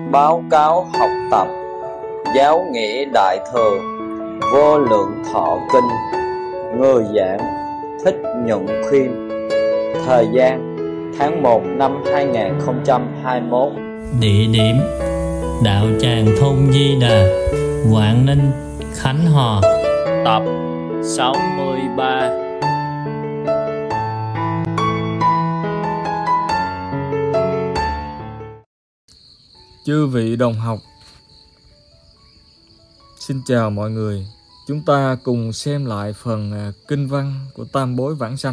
báo cáo học tập giáo nghĩa đại thừa vô lượng thọ kinh. Người giảng Thích Nhuận Khuyên. Thời gian tháng 1 năm 2021. Địa điểm đạo tràng thôn Di Đà, Quảng Ninh, Khánh Hòa. Tập 63. Chư vị đồng học, xin chào mọi người. Chúng ta cùng xem lại phần kinh văn của Tam Bối Vãng Sanh.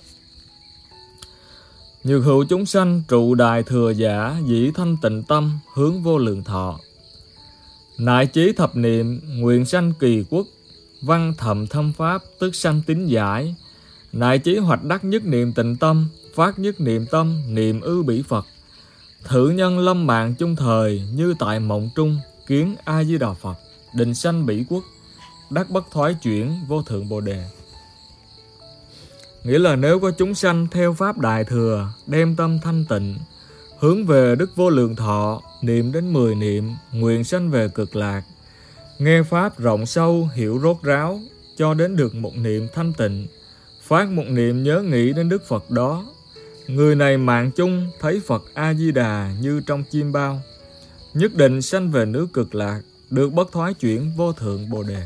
Nhược hữu chúng sanh trụ đại thừa giả, dĩ thanh tịnh tâm hướng vô lượng thọ. Nại chí thập niệm nguyện sanh kỳ quốc, văn thầm thâm pháp tức sanh tín giải. Nại chí hoạch đắc nhất niệm tịnh tâm, phát nhất niệm tâm niệm ư bỉ Phật. Thử nhân lâm mạng chung thời, như tại mộng trung kiến A Di Đà Phật, định sanh bỉ quốc, đắc bất thoái chuyển vô thượng Bồ Đề. Nghĩa là nếu có chúng sanh theo pháp đại thừa, đem tâm thanh tịnh hướng về Đức Vô Lượng Thọ, niệm đến 10 niệm, nguyện sanh về cực lạc, nghe pháp rộng sâu, hiểu rốt ráo, cho đến được một niệm thanh tịnh, phát một niệm nhớ nghĩ đến Đức Phật đó. Người này mạng chung thấy Phật A Di Đà như trong chim bao, nhất định sanh về nước cực lạc, được bất thoái chuyển vô thượng Bồ Đề.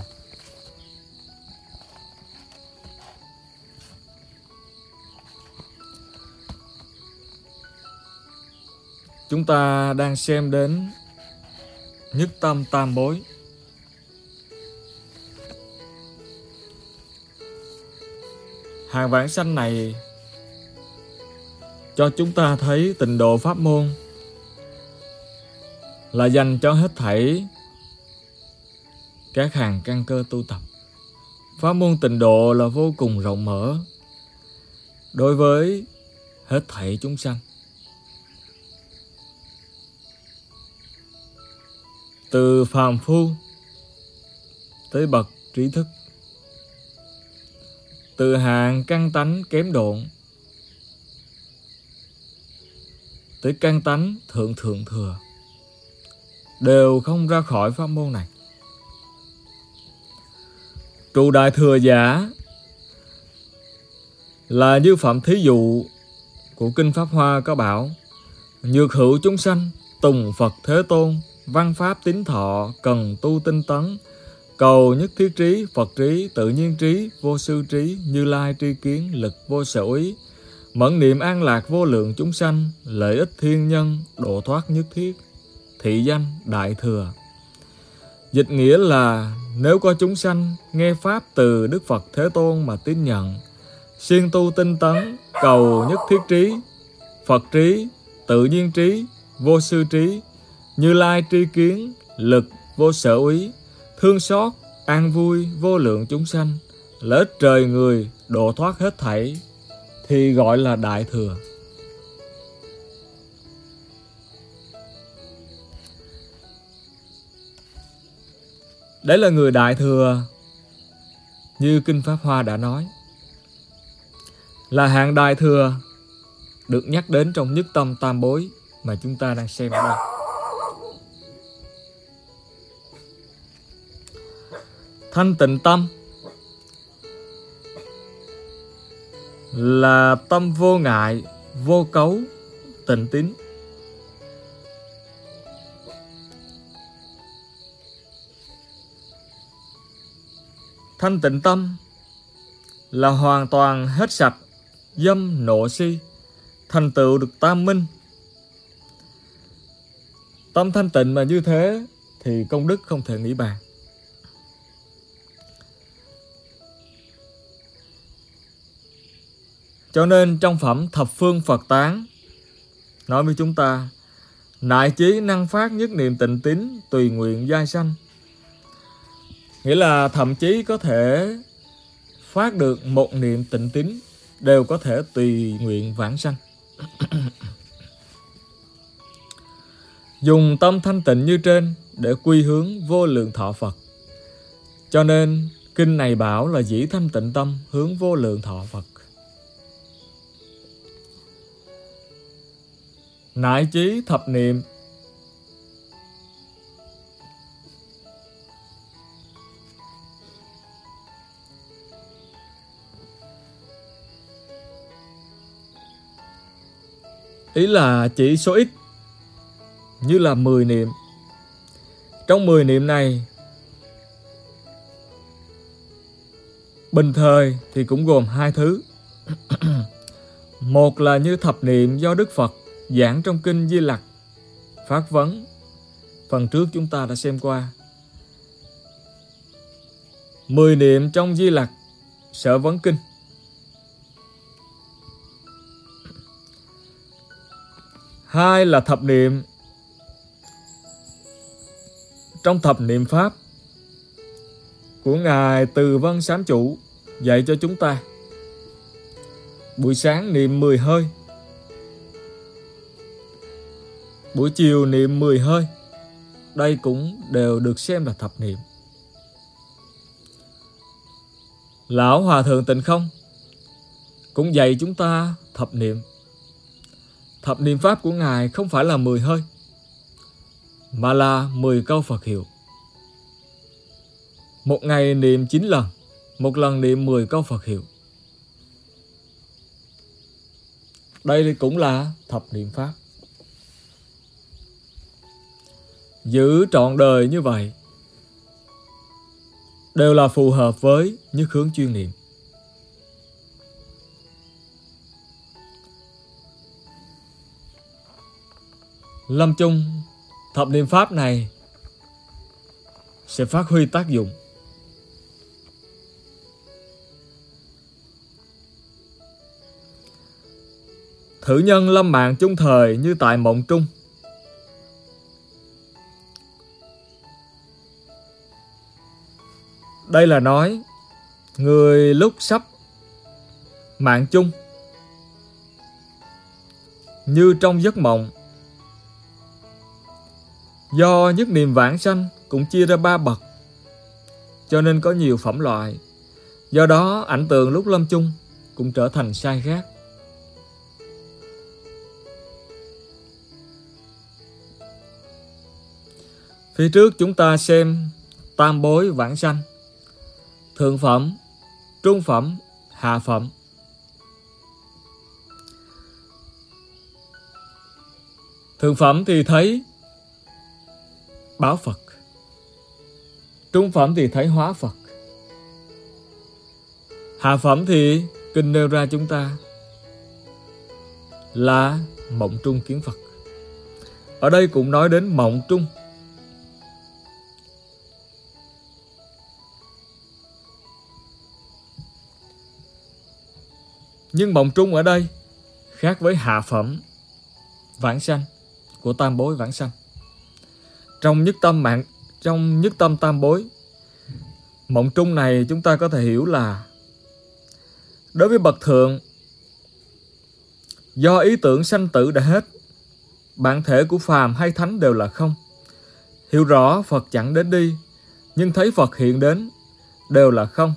Chúng ta đang xem đến nhất tâm tam bối. Hàng vãng sanh này cho chúng ta thấy tịnh độ pháp môn là dành cho hết thảy các hàng căn cơ tu tập. Pháp môn tịnh độ là vô cùng rộng mở đối với hết thảy chúng sanh, từ phàm phu tới bậc trí thức, từ hạng căn tánh kém độn tới căn tánh thượng thượng thừa, đều không ra khỏi pháp môn này. Trụ đại thừa giả là như phẩm thí dụ của Kinh Pháp Hoa có bảo: nhược hữu chúng sanh tùng Phật Thế Tôn, văn pháp tín thọ cần tu tinh tấn, cầu nhất thiết trí, Phật trí, tự nhiên trí, vô sư trí, Như Lai tri kiến, lực vô sở úy, mẫn niệm an lạc vô lượng chúng sanh, lợi ích thiên nhân, độ thoát nhất thiết, thị danh đại thừa. Dịch nghĩa là nếu có chúng sanh nghe pháp từ Đức Phật Thế Tôn mà tín nhận, siêng tu tinh tấn, cầu nhất thiết trí, Phật trí, tự nhiên trí, vô sư trí, Như Lai tri kiến, lực vô sở úy, thương xót, an vui vô lượng chúng sanh, lợi ích trời người, độ thoát hết thảy, thì gọi là đại thừa. Đấy là người đại thừa như Kinh Pháp Hoa đã nói, là hạng đại thừa được nhắc đến trong nhất tâm tam bối mà chúng ta đang xem ở đây. Thanh tịnh tâm là tâm vô ngại, vô cấu, tịnh tín. Thanh tịnh tâm là hoàn toàn hết sạch dâm nộ si, thành tựu được tam minh. Tâm thanh tịnh mà như thế thì công đức không thể nghĩ bàn. Cho nên trong phẩm Thập Phương Phật Tán nói với chúng ta: nại chí năng phát nhất niệm tịnh tín, tùy nguyện giai sanh. Nghĩa là thậm chí có thể phát được một niệm tịnh tín, đều có thể tùy nguyện vãng sanh. Dùng tâm thanh tịnh như trên để quy hướng vô lượng thọ Phật. Cho nên kinh này bảo là dĩ thanh tịnh tâm hướng vô lượng thọ Phật. Nại chí thập niệm Ý là chỉ số ít, như là 10 niệm. Trong 10 niệm này, bình thời thì cũng gồm hai thứ. Một là như thập niệm do Đức Phật giảng trong kinh Di Lặc Phát Vấn, phần trước chúng ta đã xem qua. 10 niệm trong Di Lặc Sở Vấn Kinh. Hai là thập niệm trong thập niệm Pháp của Ngài Từ Vân Sám Chủ dạy cho chúng ta. Buổi sáng niệm 10 hơi, buổi chiều niệm 10 hơi. Đây cũng đều được xem là thập niệm. Lão Hòa Thượng Tịnh Không cũng dạy chúng ta thập niệm. Thập niệm Pháp của Ngài không phải là 10 hơi, mà là 10 câu Phật hiệu. Một ngày niệm 9 lần, một lần niệm 10 câu Phật hiệu. Đây cũng là thập niệm Pháp. Giữ trọn đời như vậy đều là phù hợp với nhất hướng chuyên niệm. Lâm chung, thập niệm Pháp này sẽ phát huy tác dụng. Thử nhân lâm mạng chung thời như tại mộng trung. Đây là nói người lúc sắp mạng chung như trong giấc mộng. Do nhất niệm vãng sanh cũng chia ra 3 bậc, cho nên có nhiều phẩm loại. Do đó ảnh tượng lúc lâm chung cũng trở thành sai khác. Phía trước chúng ta xem tam bối vãng sanh: thượng phẩm, trung phẩm, hạ phẩm. Thượng phẩm thì thấy báo Phật, trung phẩm thì thấy hóa Phật, hạ phẩm thì kinh nêu ra chúng ta là mộng trung kiến Phật. Ở đây cũng nói đến mộng trung. Nhưng mộng trung ở đây khác với hạ phẩm vãng sanh của tam bối vãng sanh. Trong nhất tâm tam bối, mộng trung này chúng ta có thể hiểu là đối với bậc thượng, do ý tưởng sanh tử đã hết, bản thể của phàm hay thánh đều là không. Hiểu rõ Phật chẳng đến đi, nhưng thấy Phật hiện đến đều là không.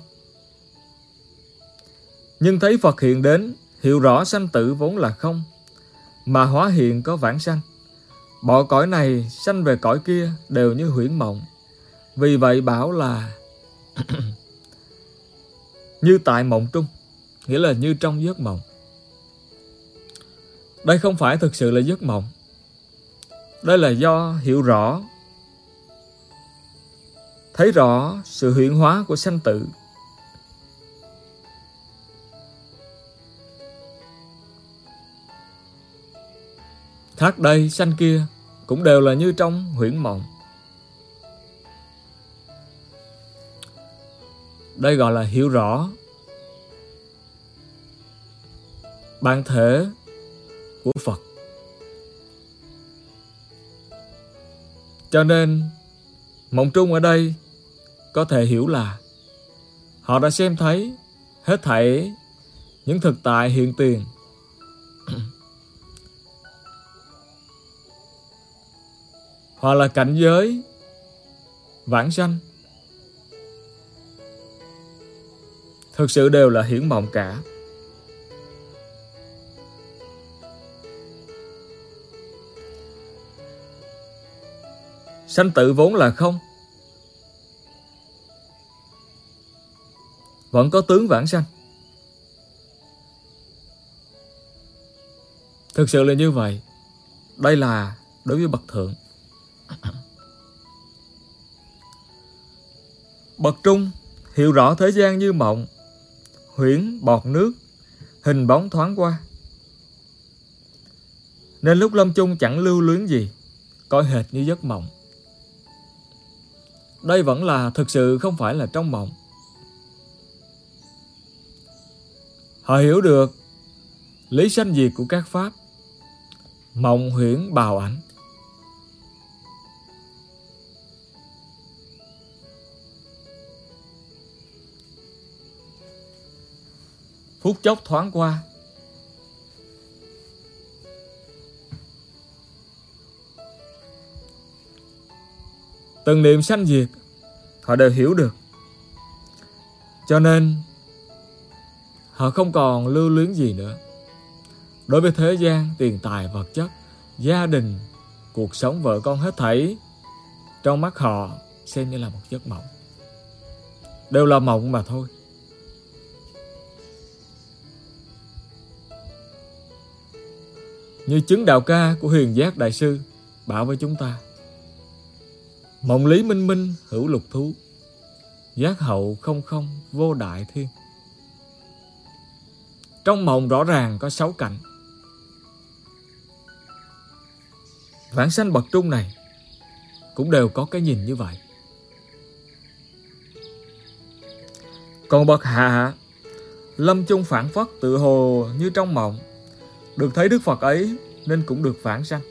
Nhưng thấy Phật hiện đến, hiểu rõ sanh tử vốn là không, mà hóa hiện có vãng sanh. Bỏ cõi này sanh về cõi kia đều như huyễn mộng. Vì vậy bảo là như tại mộng trung, nghĩa là như trong giấc mộng. Đây không phải thực sự là giấc mộng. Đây là do hiểu rõ, thấy rõ sự huyễn hóa của sanh tử. Thác đây sanh kia cũng đều là như trong huyễn mộng. Đây gọi là hiểu rõ bản thể của Phật. Cho nên mộng trung ở đây có thể hiểu là họ đã xem thấy hết thảy những thực tại hiện tiền hoặc là cảnh giới vãng sanh thực sự đều là huyễn mộng cả. Sanh tử vốn là không, vẫn có tướng vãng sanh. Thực sự là như vậy. Đây là đối với bậc thượng. Bậc trung hiểu rõ thế gian như mộng, huyễn bọt nước, hình bóng thoáng qua, nên lúc lâm chung chẳng lưu luyến gì, coi hệt như giấc mộng. Đây vẫn là thực sự, không phải là trong mộng. Họ hiểu được lý sanh diệt của các pháp, mộng huyễn bào ảnh. Phút chốc thoáng qua, từng niệm sanh diệt họ đều hiểu được. Cho nên họ không còn lưu luyến gì nữa. Đối với thế gian, tiền tài, vật chất, gia đình, cuộc sống, vợ con, hết thảy trong mắt họ xem như là một giấc mộng, đều là mộng mà thôi. Như chứng đạo ca của Huyền Giác Đại Sư bảo với chúng ta: mộng lý minh minh hữu lục thú, giác hậu không không vô đại thiên. Trong mộng rõ ràng có 6 cảnh. Vãng sanh bậc trung này cũng đều có cái nhìn như vậy. Còn bậc hạ, lâm chung phản phất tự hồ như trong mộng, được thấy Đức Phật ấy nên cũng được vãng sanh.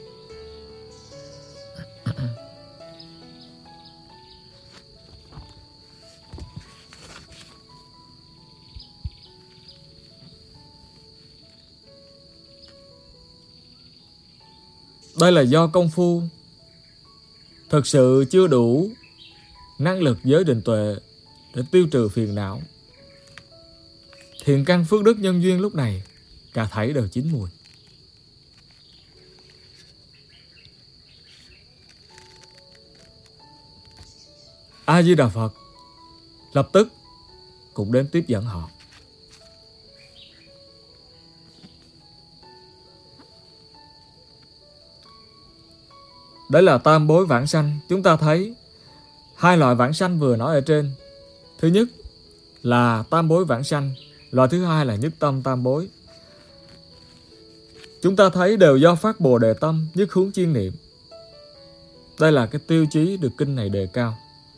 Đây là do công phu thực sự chưa đủ năng lực giới định tuệ để tiêu trừ phiền não. Thiện căn phước đức nhân duyên lúc này cả thảy đều chín mùi. A Di Đà Phật lập tức cũng đến tiếp dẫn họ. Đấy là tam bối vãng sanh. Chúng ta thấy hai loại vãng sanh vừa nói ở trên. Thứ nhất là tam bối vãng sanh, loại thứ hai là nhất tâm tam bối. Chúng ta thấy đều do phát Bồ Đề tâm, nhất hướng chuyên niệm. Đây là cái tiêu chí được kinh này đề cao.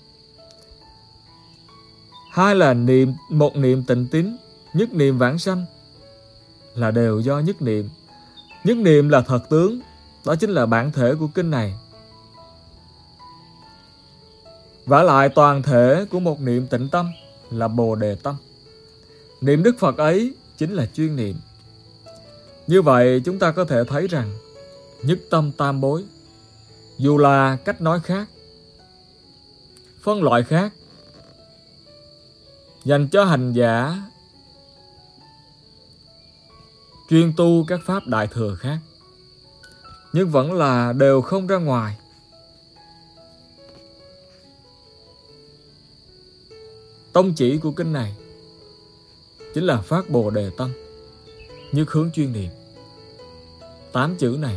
Hai là một niệm tịnh tín, nhất niệm vãng sanh, là đều do nhất niệm. Nhất niệm là thật tướng, đó chính là bản thể của kinh này. Vả lại toàn thể của một niệm tịnh tâm là Bồ Đề tâm. Niệm Đức Phật ấy chính là chuyên niệm. Như vậy chúng ta có thể thấy rằng nhất tâm tam bối, dù là cách nói khác, phân loại khác, dành cho hành giả chuyên tu các pháp đại thừa khác, nhưng vẫn là đều không ra ngoài. Tông chỉ của kinh này chính là phát Bồ Đề tâm, nhất hướng chuyên niệm. 8 chữ này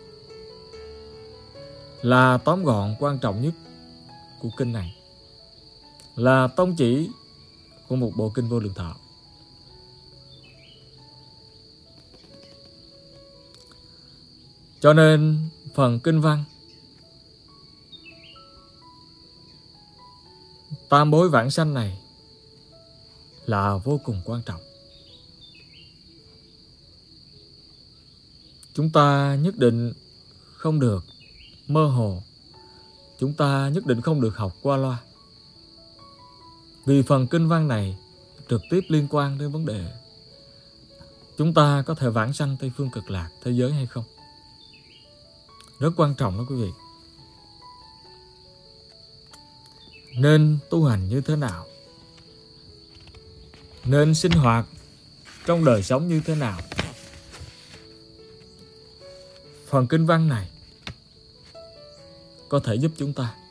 là tóm gọn quan trọng nhất của kinh này, là tông chỉ của một bộ kinh Vô Lượng Thọ. Cho nên phần kinh văn tam bối vãng sanh này là vô cùng quan trọng. Chúng ta nhất định không được mơ hồ, chúng ta nhất định không được học qua loa. Vì phần kinh văn này trực tiếp liên quan đến vấn đề chúng ta có thể vãng sanh Tây Phương Cực Lạc thế giới hay không. Rất quan trọng đó quý vị. Nên tu hành như thế nào, nên sinh hoạt trong đời sống như thế nào. Phần kinh văn này có thể giúp chúng ta.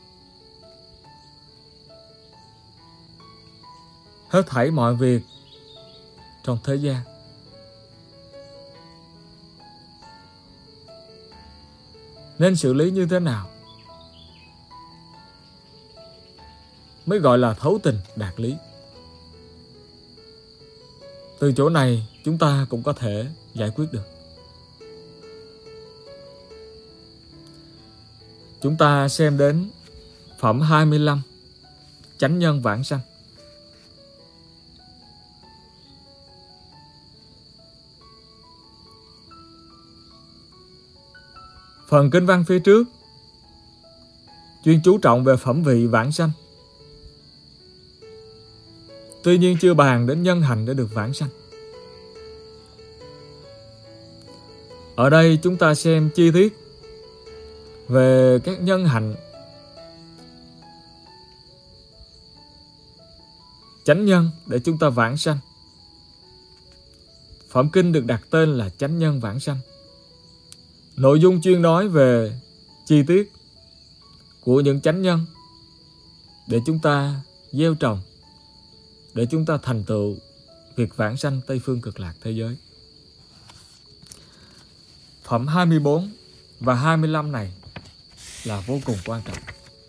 Hết thảy mọi việc trong thế gian nên xử lý như thế nào mới gọi là thấu tình đạt lý. Từ chỗ này chúng ta cũng có thể giải quyết được. Chúng ta xem đến phẩm 25, chánh nhân vãng sanh. Phần kinh văn phía trước chuyên chú trọng về phẩm vị vãng sanh, tuy nhiên chưa bàn đến nhân hành để được vãng sanh. Ở đây chúng ta xem chi tiết về các nhân hạnh chánh nhân để chúng ta vãng sanh. Phẩm kinh được đặt tên là chánh nhân vãng sanh. Nội dung chuyên nói về chi tiết của những chánh nhân để chúng ta gieo trồng, để chúng ta thành tựu việc vãng sanh Tây Phương Cực Lạc thế giới. Phẩm 24 và 25 này là vô cùng quan trọng.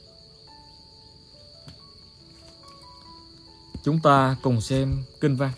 Chúng ta cùng xem kinh văn.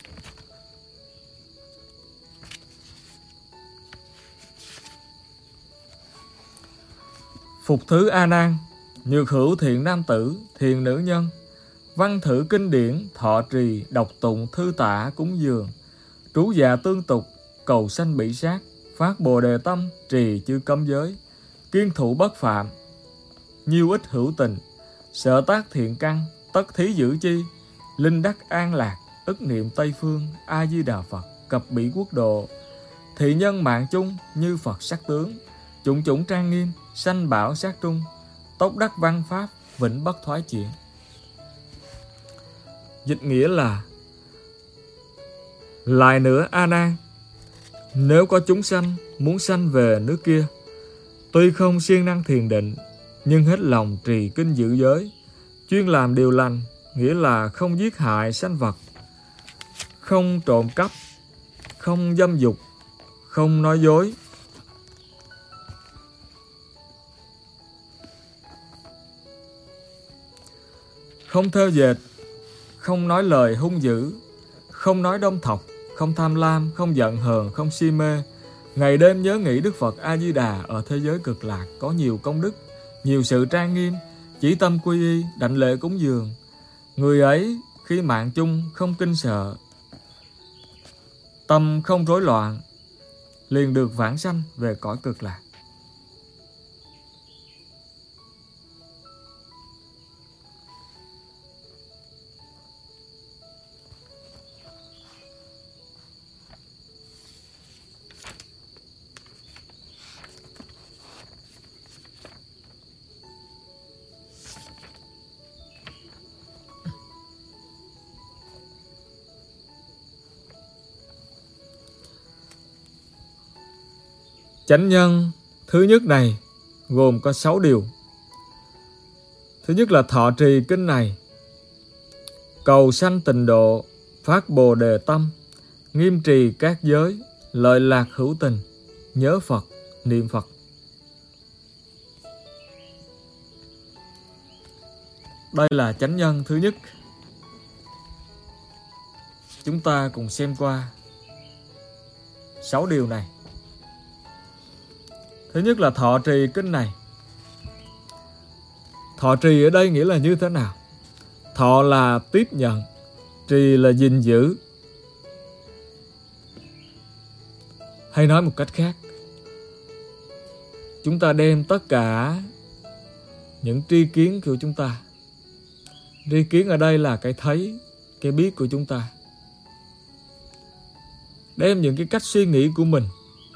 Phục thứ A Nan, nhược hữu thiện nam tử, thiện nữ nhân, văn thử kinh điển, thọ trì, đọc tụng, thư tạ, cúng dường, trú dạ tương tục, cầu sanh bị sát, phát bồ đề tâm, trì chư cấm giới, kiên thủ bất phạm, nhiêu ích hữu tình, sợ tác thiện căn, tất thí giữ chi, linh đắc an lạc, ức niệm Tây Phương, A Di Đà Phật, cập bỉ quốc độ, thị nhân mạng chung như Phật sắc tướng, chủng chủng trang nghiêm, sanh bảo sát trung, tốc đắc văn pháp, vĩnh bất thoái chuyển. Dịch nghĩa là: lại nữa A Nan, nếu có chúng sanh muốn sanh về nước kia, tuy không siêng năng thiền định, nhưng hết lòng trì kinh giữ giới, chuyên làm điều lành, nghĩa là không giết hại sanh vật, không trộm cắp, không dâm dục, không nói dối, không theo dệt, không nói lời hung dữ, không nói đông thọc, không tham lam, không giận hờn, không si mê, ngày đêm nhớ nghĩ Đức Phật A Di Đà ở thế giới cực lạc có nhiều công đức, nhiều sự trang nghiêm, chỉ tâm quy y, đảnh lễ cúng dường. Người ấy khi mạng chung không kinh sợ, tâm không rối loạn, liền được vãng sanh về cõi cực lạc. Chánh nhân thứ nhất này gồm có 6 điều. Thứ nhất là thọ trì kinh này, cầu sanh tịnh độ, phát bồ đề tâm, nghiêm trì các giới, lợi lạc hữu tình, nhớ Phật, niệm Phật. Đây là chánh nhân thứ nhất. Chúng ta cùng xem qua 6 điều này. Thứ nhất là thọ trì kinh này. Thọ trì ở đây nghĩa là như thế nào? Thọ là tiếp nhận, trì là gìn giữ. Hay nói một cách khác, chúng ta đem tất cả những tri kiến của chúng ta. Tri kiến ở đây là cái thấy, cái biết của chúng ta. Đem những cái cách suy nghĩ của mình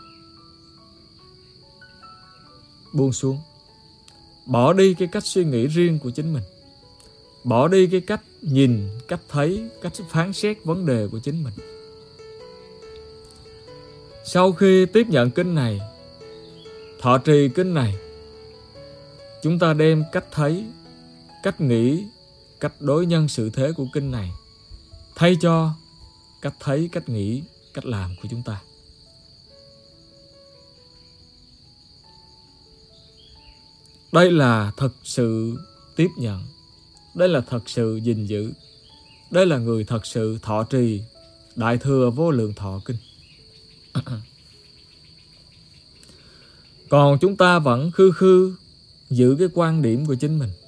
buông xuống. Bỏ đi cái cách suy nghĩ riêng của chính mình. Bỏ đi cái cách nhìn, cách thấy, cách phán xét vấn đề của chính mình. Sau khi tiếp nhận kinh này, thọ trì kinh này, chúng ta đem cách thấy, cách nghĩ, cách đối nhân xử thế của kinh này thay cho cách thấy, cách nghĩ, cách làm của chúng ta. Đây là thật sự tiếp nhận. Đây là thật sự gìn giữ. Đây là người thật sự thọ trì Đại Thừa Vô Lượng Thọ Kinh. Còn chúng ta vẫn khư khư giữ cái quan điểm của chính mình.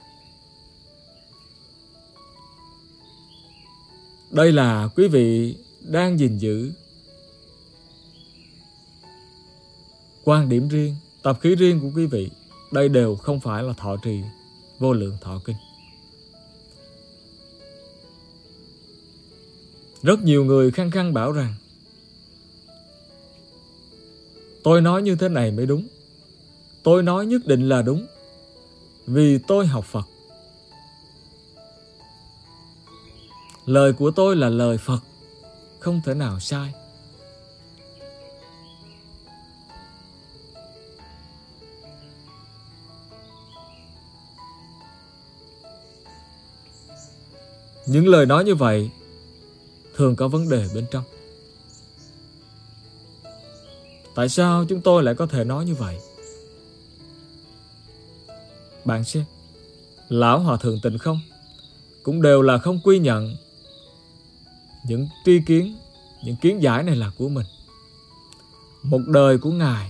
Đây là quý vị đang gìn giữ quan điểm riêng, tập khí riêng của quý vị. Đây đều không phải là thọ trì Vô Lượng Thọ Kinh. Rất nhiều người khăng khăng bảo rằng tôi nói như thế này mới đúng, tôi nói nhất định là đúng, vì tôi học Phật. Lời của tôi là lời Phật, không thể nào sai. Những lời nói như vậy thường có vấn đề bên trong. Tại sao chúng tôi lại có thể nói như vậy? Bạn xem, Lão Hòa Thượng Tịnh Không cũng đều là không quy nhận những tri kiến, những kiến giải này là của mình. Một đời của Ngài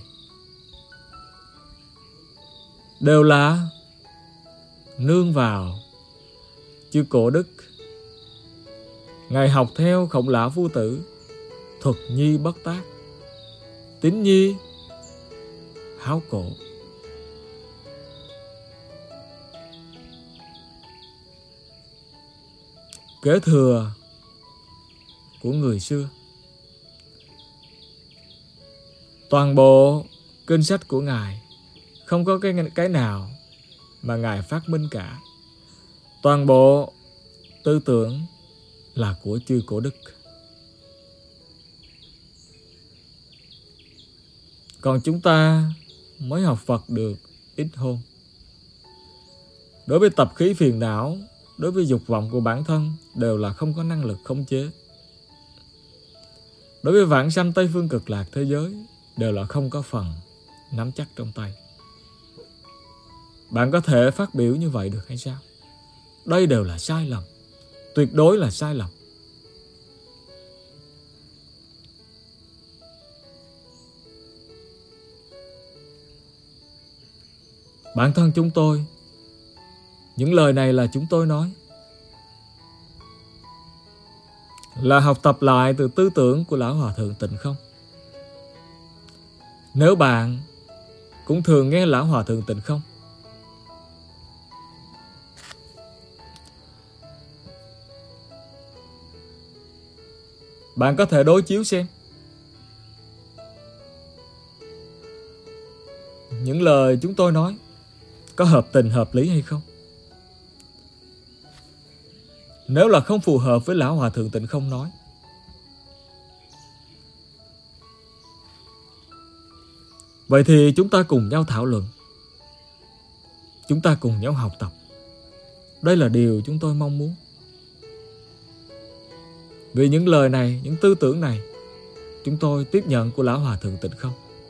đều là nương vào chư Cổ Đức. Ngài học theo Khổng Lão Phu Tử, thuật nhi bất tác, tín nhi háo cổ. Kế thừa của người xưa. Toàn bộ kinh sách của Ngài không có cái nào mà Ngài phát minh cả. Toàn bộ tư tưởng là của chư Cổ Đức. Còn chúng ta mới học Phật được ít hôm. Đối với tập khí phiền não, đối với dục vọng của bản thân đều là không có năng lực khống chế. Đối với vãng sanh Tây Phương Cực Lạc thế giới đều là không có phần nắm chắc trong tay. Bạn có thể phát biểu như vậy được hay sao? Đây đều là sai lầm, tuyệt đối là sai lầm. Bản thân chúng tôi, những lời này là chúng tôi nói, là học tập lại từ tư tưởng của Lão Hòa Thượng Tịnh Không. Nếu bạn cũng thường nghe Lão Hòa Thượng Tịnh Không, bạn có thể đối chiếu xem những lời chúng tôi nói có hợp tình hợp lý hay không. Nếu là không phù hợp với Lão Hòa Thượng Tịnh Không nói, vậy thì chúng ta cùng nhau thảo luận, chúng ta cùng nhau học tập. Đây là điều chúng tôi mong muốn. Vì những lời này, những tư tưởng này, chúng tôi tiếp nhận của Lão Hòa Thượng Tịnh Không.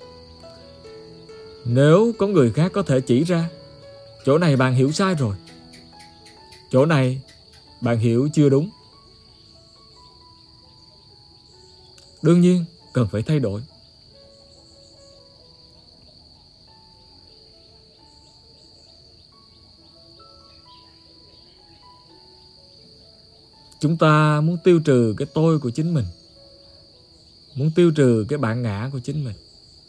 Nếu có người khác có thể chỉ ra, chỗ này bạn hiểu sai rồi, chỗ này bạn hiểu chưa đúng, đương nhiên cần phải thay đổi. Chúng ta muốn tiêu trừ cái tôi của chính mình, muốn tiêu trừ cái bản ngã của chính mình.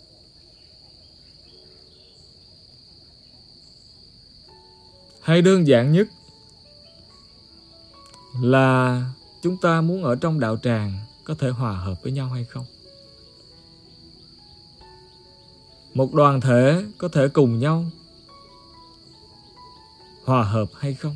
Hay đơn giản nhất là chúng ta muốn ở trong đạo tràng có thể hòa hợp với nhau hay không? Một đoàn thể có thể cùng nhau hòa hợp hay không?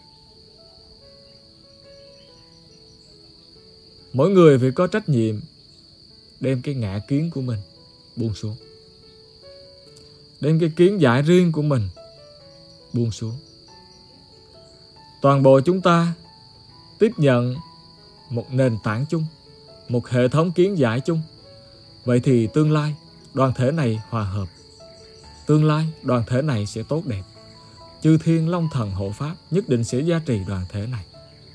Mỗi người phải có trách nhiệm đem cái ngã kiến của mình buông xuống, đem cái kiến giải riêng của mình buông xuống. Toàn bộ chúng ta tiếp nhận một nền tảng chung, một hệ thống kiến giải chung. Vậy thì tương lai đoàn thể này hòa hợp, Tương lai đoàn thể này sẽ tốt đẹp. Chư thiên long thần hộ pháp nhất định sẽ gia trì đoàn thể này.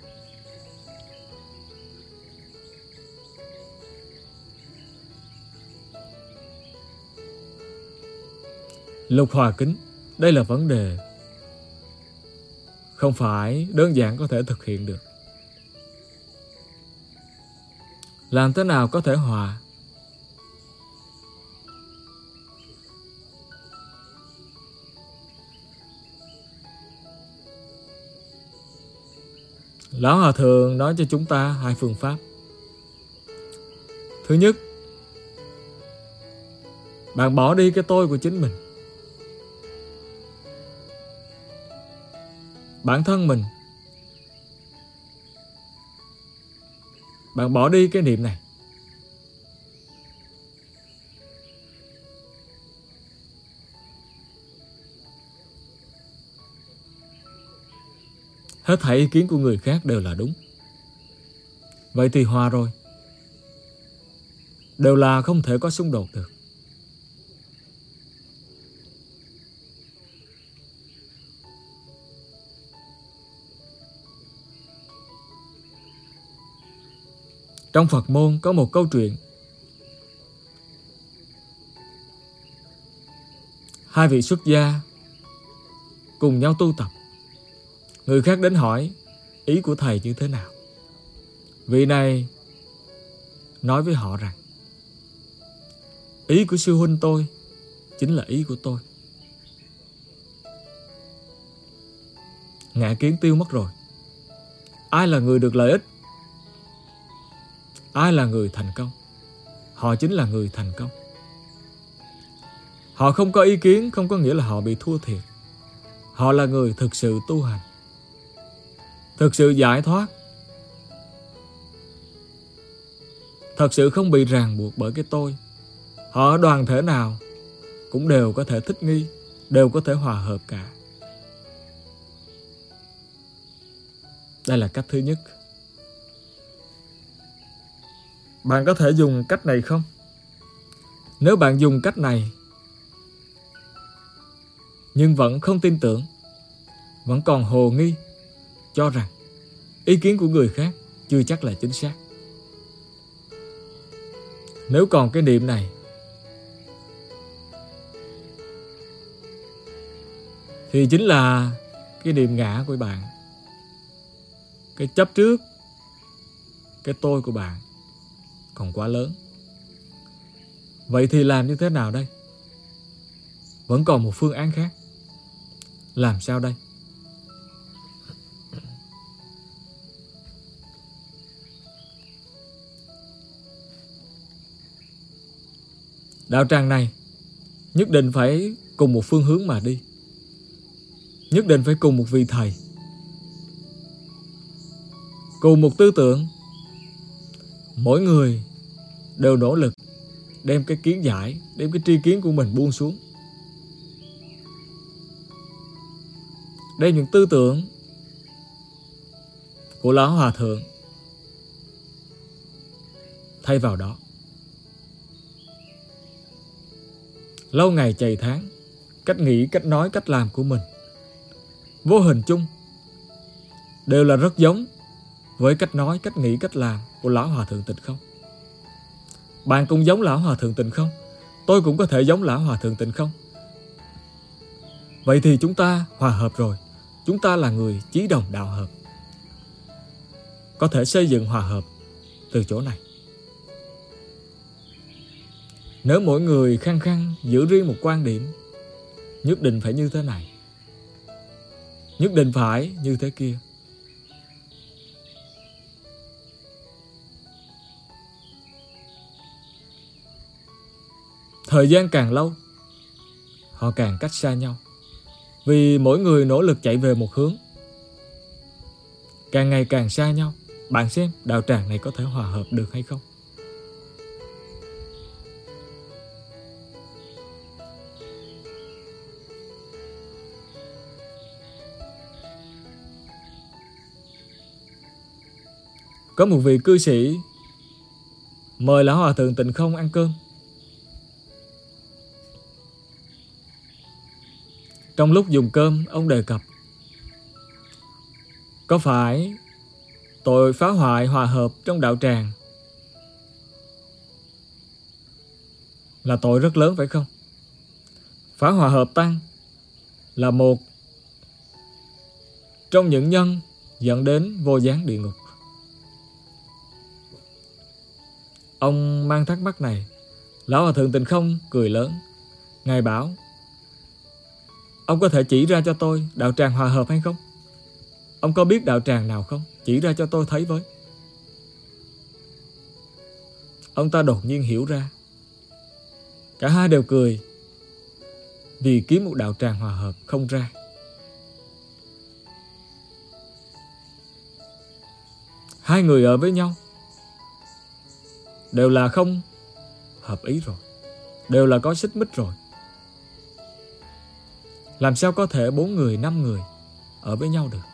Lục hòa kính, đây là vấn đề không phải đơn giản có thể thực hiện được. Làm thế nào có thể hòa? Lão Hòa Thượng nói cho chúng ta hai phương pháp. Thứ nhất, bạn bỏ đi cái tôi của chính mình. Bản thân mình. Bạn bỏ đi cái niệm này. Hết thảy ý kiến của người khác đều là đúng. Vậy thì hòa rồi. Đều là không thể có xung đột được. Trong Phật môn có một câu chuyện. Hai vị xuất gia cùng nhau tu tập. Người khác đến hỏi ý của thầy như thế nào. Vị này nói với họ rằng ý của sư huynh tôi chính là ý của tôi. Ngã kiến tiêu mất rồi. Ai là người được lợi ích? Ai là người thành công? Họ chính là người thành công. Họ không có ý kiến không có nghĩa là họ bị thua thiệt. Họ là người thực sự tu hành, thực sự giải thoát, thật sự không bị ràng buộc bởi cái tôi. Họ ở đoàn thể nào cũng đều có thể thích nghi, đều có thể hòa hợp cả. Đây là cách thứ nhất. Bạn có thể dùng cách này không? Nếu bạn dùng cách này nhưng vẫn không tin tưởng, vẫn còn hồ nghi, cho rằng ý kiến của người khác chưa chắc là chính xác. Nếu còn cái niệm này thì chính là cái niệm ngã của bạn. Cái chấp trước, cái tôi của bạn còn quá lớn. Vậy thì làm như thế nào đây? Vẫn còn một phương án khác. Làm sao đây? Đạo tràng này nhất định phải cùng một phương hướng mà đi. Nhất định phải cùng một vị thầy, cùng một tư tưởng. Mỗi người đều nỗ lực đem cái kiến giải, đem cái tri kiến của mình buông xuống. Đem những tư tưởng của Lão Hòa Thượng thay vào đó. Lâu ngày chày tháng, cách nghĩ, cách nói, cách làm của mình vô hình chung đều là rất giống với cách nói, cách nghĩ, cách làm của Lão Hòa Thượng Tịnh Không. Bạn cũng giống Lão Hòa Thượng Tịnh Không, tôi cũng có thể giống Lão Hòa Thượng Tịnh Không. Vậy thì chúng ta hòa hợp rồi. Chúng ta là người chí đồng đạo hợp, có thể xây dựng hòa hợp từ chỗ này. Nếu mỗi người khăng khăng giữ riêng một quan điểm, nhất định phải như thế này, nhất định phải như thế kia, thời gian càng lâu, họ càng cách xa nhau. Vì mỗi người nỗ lực chạy về một hướng, càng ngày càng xa nhau. Bạn xem đạo tràng này có thể hòa hợp được hay không? Có một vị cư sĩ mời Lão Hòa Thượng Tịnh Không ăn cơm. Trong lúc dùng cơm, ông đề cập: có phải tội phá hoại hòa hợp trong đạo tràng là tội rất lớn phải không? Phá hòa hợp tăng là một trong những nhân dẫn đến vô gián địa ngục. Ông mang thắc mắc này, Lão Hòa Thượng Tịnh Không cười lớn. Ngài bảo: ông có thể chỉ ra cho tôi đạo tràng hòa hợp hay không? Ông có biết đạo tràng nào không? Chỉ ra cho tôi thấy với. Ông ta đột nhiên hiểu ra. Cả hai đều cười, vì kiếm một đạo tràng hòa hợp không ra. Hai người ở với nhau đều là không hợp ý rồi, đều là có xích mích rồi. Làm sao có thể 4 người, 5 người ở với nhau được?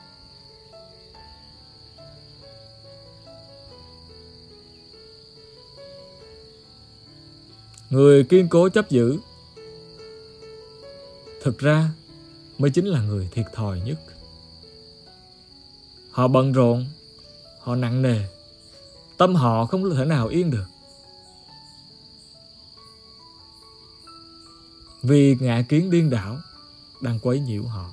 Người kiên cố chấp giữ thực ra mới chính là người thiệt thòi nhất. Họ bận rộn, họ nặng nề, tâm họ không thể nào yên được. Vì ngã kiến điên đảo đang quấy nhiễu họ.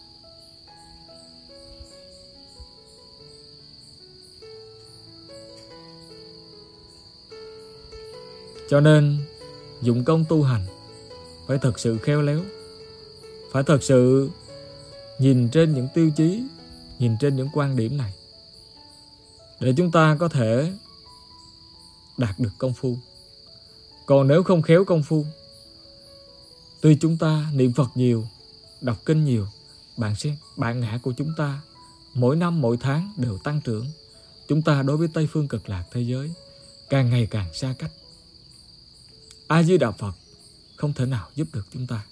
Cho nên dụng công tu hành phải thật sự khéo léo, phải thật sự nhìn trên những tiêu chí, nhìn trên những quan điểm này, để chúng ta có thể đạt được công phu. Còn nếu không khéo công phu, tuy chúng ta niệm Phật nhiều, đọc kinh nhiều, bạn xem, bản ngã của chúng ta mỗi năm mỗi tháng đều tăng trưởng. Chúng ta đối với Tây phương Cực Lạc thế giới càng ngày càng xa cách. A Di Đà Phật không thể nào giúp được chúng ta.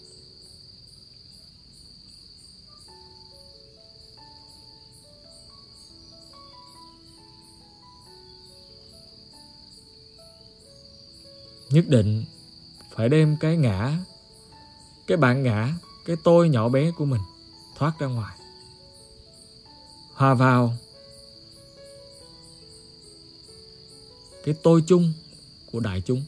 Nhất định phải đem cái ngã, cái bản ngã, cái tôi nhỏ bé của mình thoát ra ngoài, hòa vào cái tôi chung của đại chúng.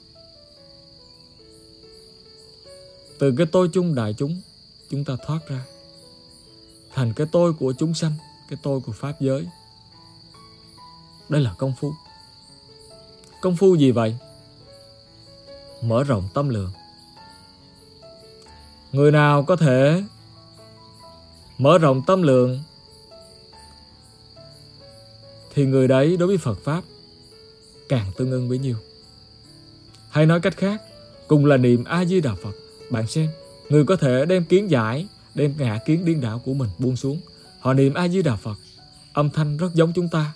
Từ cái tôi chung đại chúng, chúng ta thoát ra thành cái tôi của chúng sanh, cái tôi của pháp giới. Đây là công phu. Công phu gì vậy? Mở rộng tâm lượng. Người nào có thể mở rộng tâm lượng thì người đấy đối với Phật Pháp càng tương ưng bấy nhiêu. Hay nói cách khác, cùng là niệm A Di Đà Phật, bạn xem, người có thể đem kiến giải, đem ngã kiến điên đảo của mình buông xuống. Họ niệm A Di Đà Phật, âm thanh rất giống chúng ta,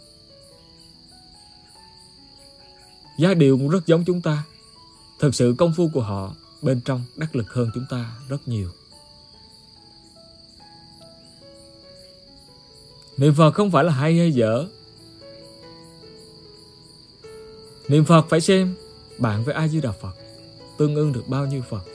giai điệu cũng rất giống chúng ta. Thực sự công phu của họ bên trong đắc lực hơn chúng ta rất nhiều. Niệm Phật không phải là hay dở. Niệm Phật phải xem bạn với A Di Đà Phật tương ưng được bao nhiêu Phật.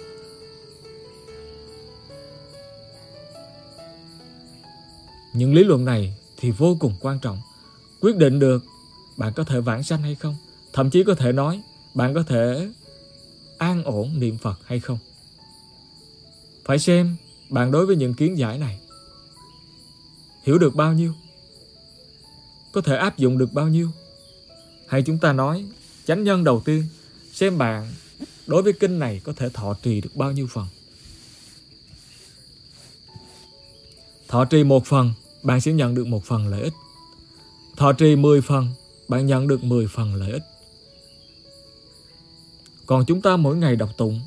Những lý luận này thì vô cùng quan trọng, quyết định được bạn có thể vãng sanh hay không, thậm chí có thể nói bạn có thể an ổn niệm Phật hay không. Phải xem bạn đối với những kiến giải này hiểu được bao nhiêu, có thể áp dụng được bao nhiêu. Hay chúng ta nói chánh nhân đầu tiên, xem bạn đối với kinh này có thể thọ trì được bao nhiêu phần. Thọ trì 1 phần, bạn sẽ nhận được 1 phần lợi ích. Thọ trì 10 phần, bạn nhận được 10 phần lợi ích. Còn chúng ta mỗi ngày đọc tụng,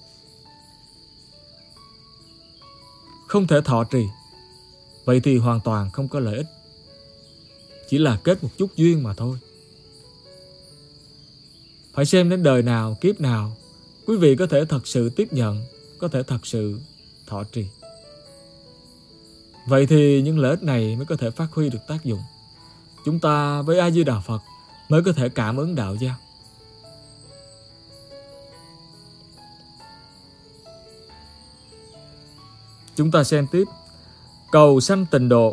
không thể thọ trì, vậy thì hoàn toàn không có lợi ích, chỉ là kết một chút duyên mà thôi. Phải xem đến đời nào, kiếp nào quý vị có thể thật sự tiếp nhận, có thể thật sự thọ trì. Vậy thì những lợi ích này mới có thể phát huy được tác dụng. Chúng ta với A Di Đà Phật mới có thể cảm ứng đạo giao. Chúng ta xem tiếp. Cầu sanh tịnh độ.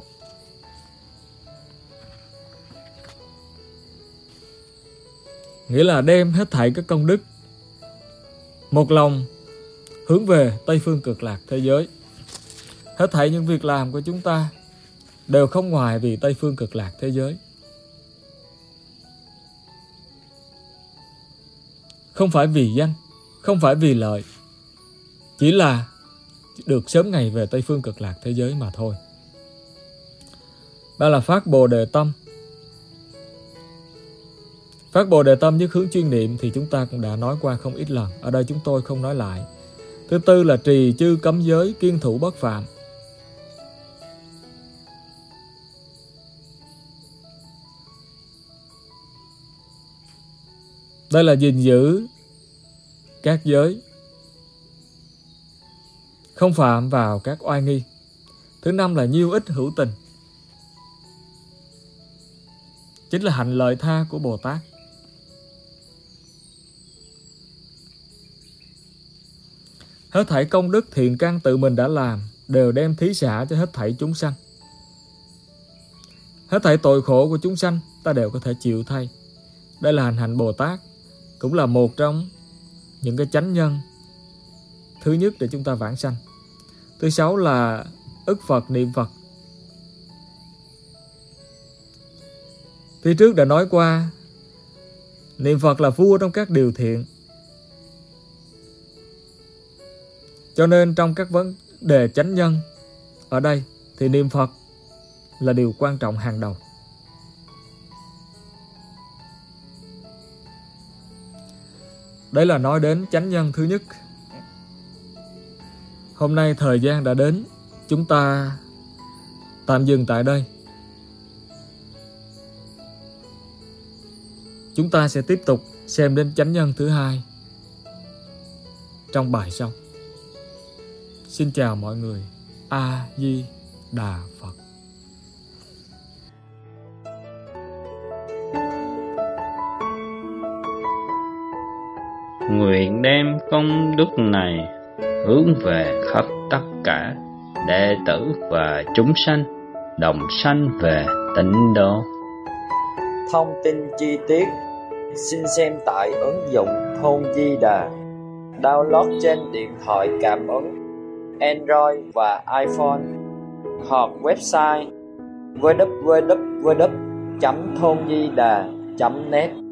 Nghĩa là đem hết thảy các công đức một lòng hướng về Tây phương cực lạc thế giới. Hết thảy những việc làm của chúng ta đều không ngoài vì Tây phương cực lạc thế giới. Không phải vì danh, không phải vì lợi, chỉ là được sớm ngày về Tây phương cực lạc thế giới mà thôi. Đó là phát Bồ Đề tâm. Phát Bồ Đề tâm nhất hướng chuyên niệm thì chúng ta cũng đã nói qua không ít lần. Ở đây chúng tôi không nói lại. Thứ tư là trì chư cấm giới, kiêng thủ bất phạm. Đây là gìn giữ các giới, không phạm vào các oai nghi. Thứ năm là nhiêu ích hữu tình, chính là hạnh lợi tha của Bồ Tát. Hết thảy công đức thiện căn tự mình đã làm đều đem thí xả cho hết thảy chúng sanh. Hết thảy tội khổ của chúng sanh ta đều có thể chịu thay. Đây là hành hạnh Bồ Tát, cũng là một trong những cái chánh nhân thứ nhất để chúng ta vãng sanh. Thứ sáu là ức Phật, niệm Phật. Phía trước đã nói qua, niệm Phật là vua trong các điều thiện. Cho nên trong các vấn đề chánh nhân ở đây thì niệm Phật là điều quan trọng hàng đầu. Đấy là nói đến chánh nhân thứ nhất. Hôm nay thời gian đã đến, chúng ta tạm dừng tại đây. Chúng ta sẽ tiếp tục xem đến chánh nhân thứ hai trong bài sau. Xin chào mọi người. A Di Đà Phật. Nguyện đem công đức này hướng về khắp tất cả đệ tử và chúng sanh đồng sanh về tịnh độ. Thông tin chi tiết xin xem tại ứng dụng Thôn Di Đà, download trên điện thoại cảm ứng Android và iPhone, hoặc website www.thondida.net.